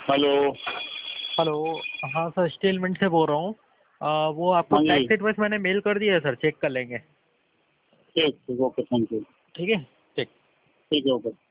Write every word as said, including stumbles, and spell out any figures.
Hello. Hello. हाँ sir, स्टेलमेंट से बोल रहा हूँ। आ, वो आपको हाँ जी। टैक्स इनवॉइस मैंने मेल कर दिया है सर, चेक कर लेंगे। ठीक ठीक, ओके, थैंक यू। ठीक है। ठीक। ठीक है, ओके।